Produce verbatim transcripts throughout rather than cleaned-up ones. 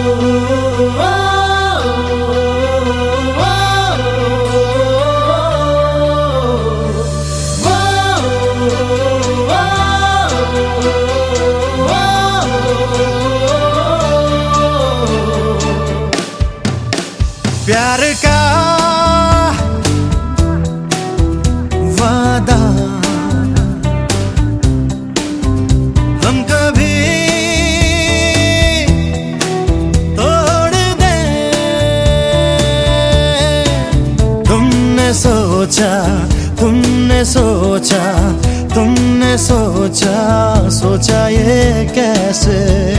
प्यार का वादा हम कभी तोड़ दें। तुमने सोचा तुमने सोचा तुमने सोचा सोचा ये कैसे।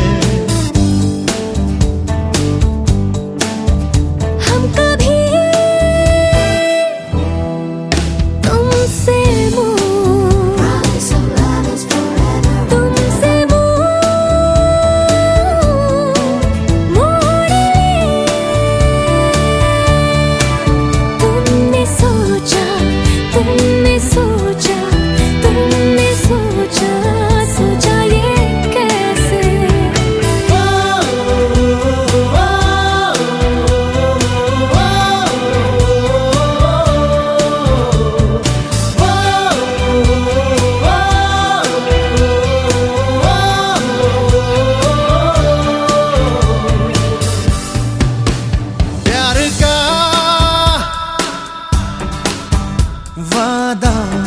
वादा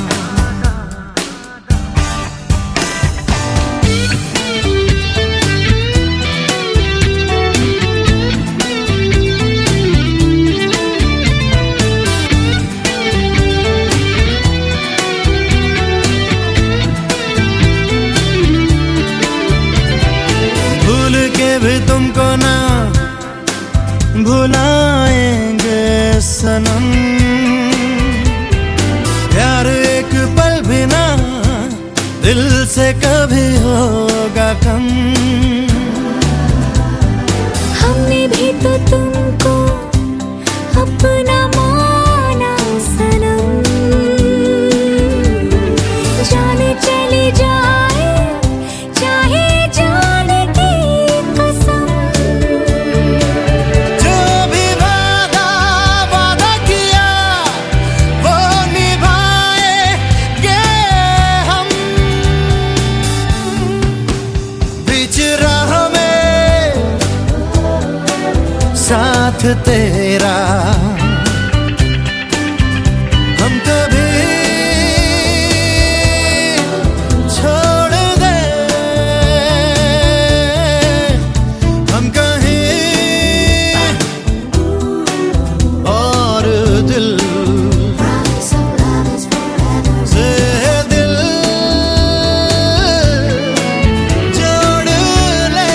भूल के भी तुमको ना भुलाएंगे सनम। प्यार एक पल भी ना दिल से कभी होगा कम। हमने भी तो तुमको अपना माना सनम। जाने चली जाए चाहे जाने की कसम। जो भी वादा वादा किया वो निभाएंगे हम। बीच राह में साथ तेरा हम कभी छोड़ दे। हम कहीं और दिल से दिल जोड़ ले।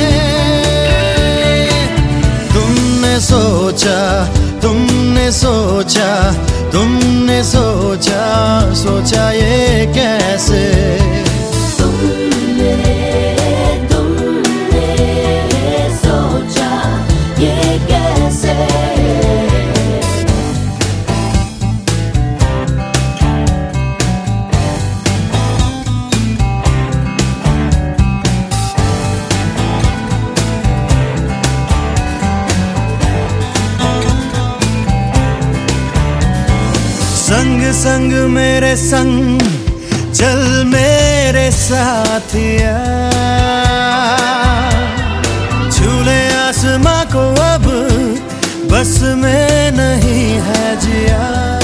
तुमने सोचा तुमने सोचा तुमने सोचा सोचा ये कैसे। तुमने तुमने सोचा ये कैसे। संग संग मेरे संग चल मेरे साथिया। झूले आसमां को अब बस में नहीं है जिया।